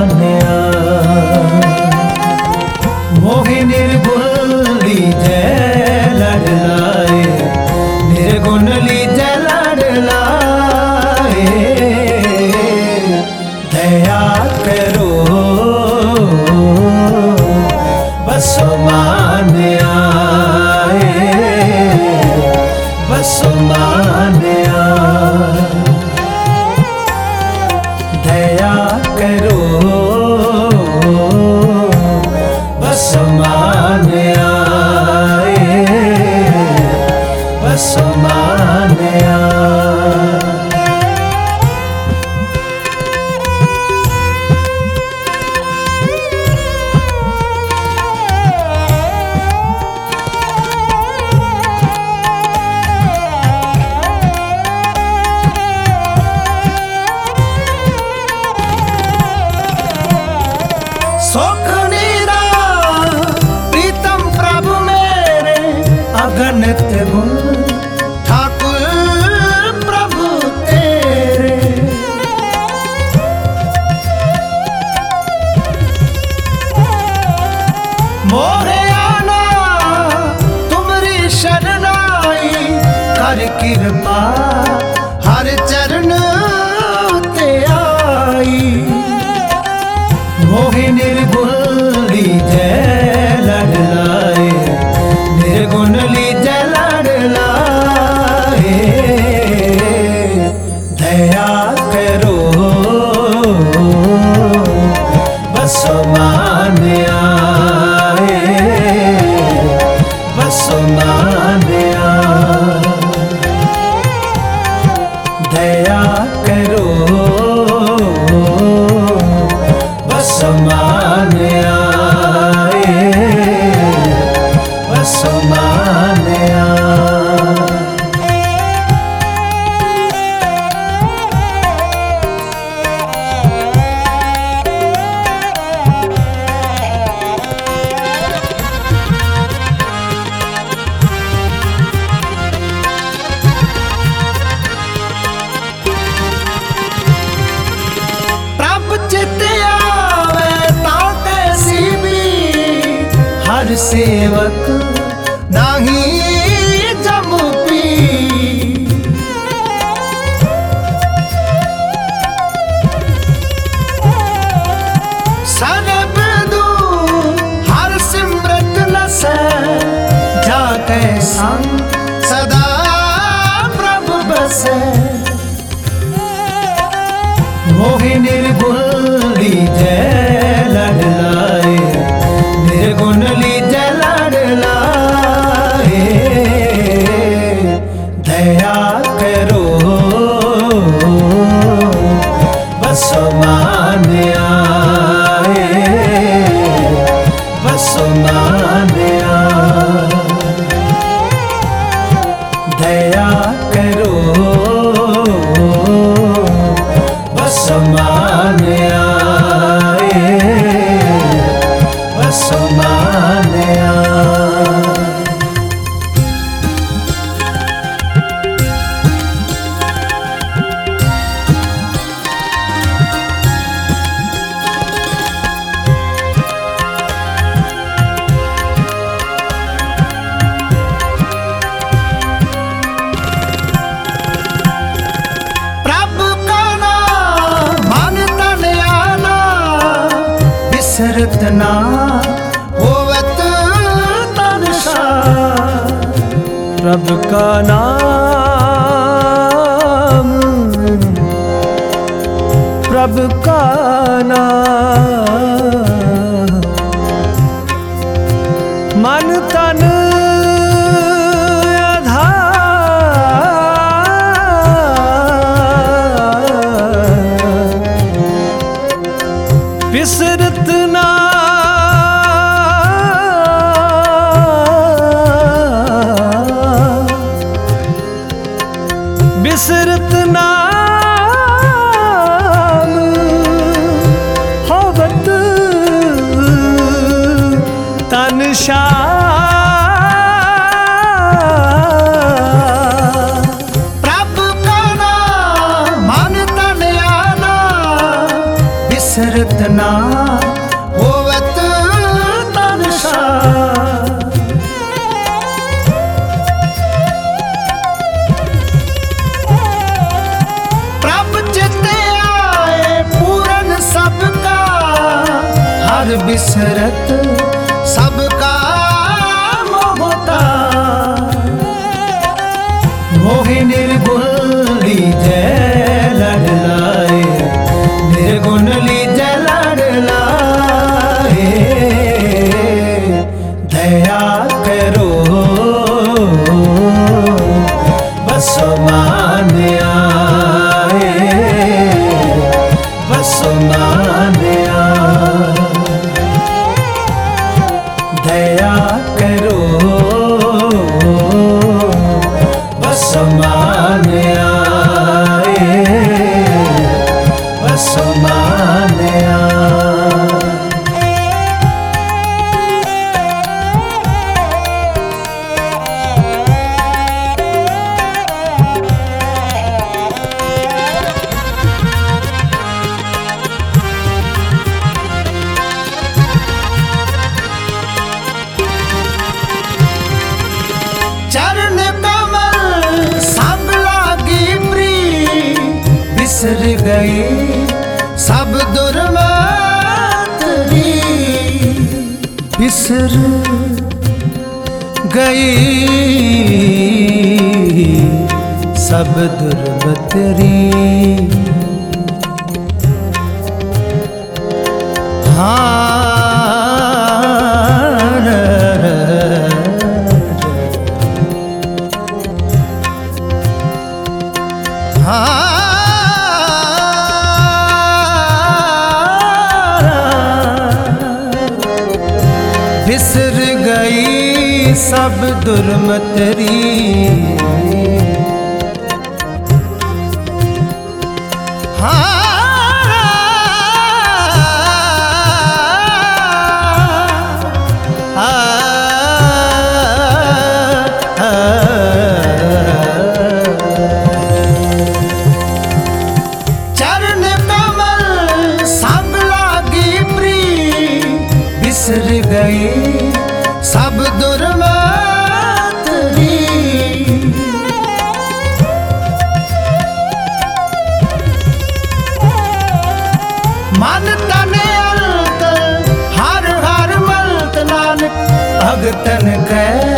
मान्या मोहि निर्गुण लीजै लड़लाए निर्गुण लीजै लड़लाए दया करो बस मान्या बस मान्या दया करो बस मान्या बस मान्या सुख नीरा प्रीतम प्रभु मेरे अगणित गुण ठाकुर प्रभु तेरे मोरे आना तुम्हारी शरणाई कर कृपा हर चरण ते आई मोहि निर्गुण लीजै लड़लाए निर्गुण लीजै लड़लाए दया करो बस मान्या बस मान्या दया करो बस मान्या बस मान्या हर सेवक नाही जमु पी सरब दू हर सिमरत लसै जाके संग सदा प्रभु बसै मोहि निर्गुण लीजै लड़लाए निर्गुण लीजै लड़लाए दया करो बस मान्या बस मान्या दया करो बस मान्या बस मान्या प्रभु का नाम मन तन आना बिसरत ना होवत तन प्रभु का नाम प्रभु का नाम मन तन बिसरत ना बिसरत नाम होवत तन बिसरत ना होवत तन शाह। प्रभ चिते आए पूरन सबका, हर बिसरत सबका मोहता। मोहि निर्गुण लीजै लड़ लाए, निर्गुण लीजै लड़ लाए। दया करो बसो मान आए, बसो मान आए। दया करो बसो मान आए, बसो मान आए। चरण कमल संग लागी प्री, बिसर गई सब दुर्मत री। बिसर गई सब दुर्मत री। बिसर गई सब दुर्मतरी। चरण कमल संग लागी प्री, बिसर गई सब दुर्मत री। मन तन अलत हर हर मलत, नानक भगतन कै